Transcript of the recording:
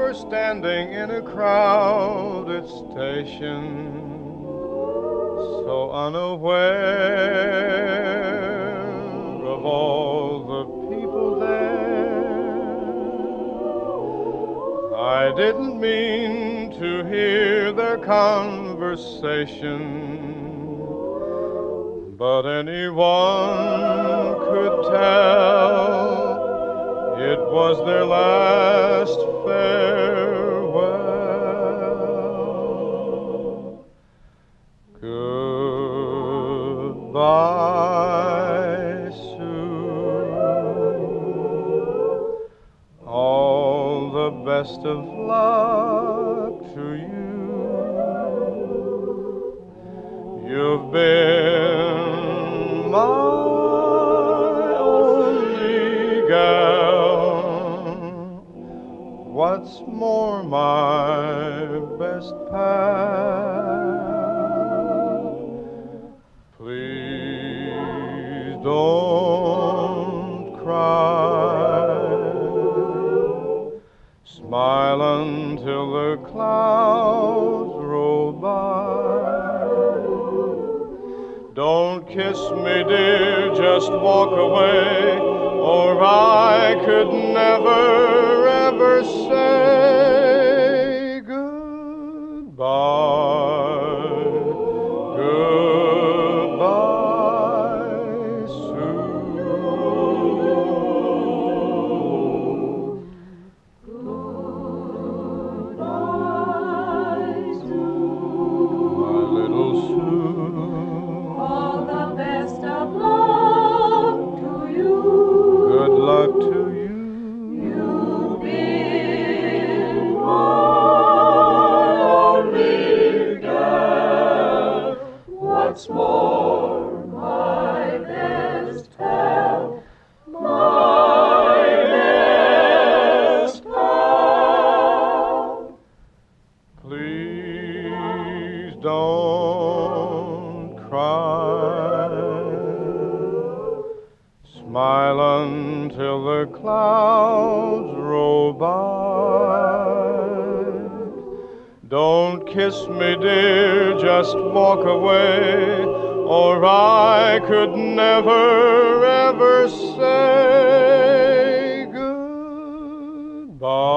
were standing in a crowded station, so unaware of all the people there. I didn't mean to hear their conversation, but anyone could tell it was their last farewell. Goodbye, Sue. All the best of luck to you. You've been my only gal. What's more, my best pal. Please don't cry. Smile until the clouds roll by. Don't kiss me, dear, just walk away, or I could never, ever say goodbye. Goodbye, Sue. Goodbye, Sue. My little Sue. All the best of luck to you. Good luck to you. You've been my only girl. What's more, my best pal. My best pal. Please don't cry. Smile until the clouds roll by. Don't kiss me, dear, just walk away, or I could never, ever say goodbye.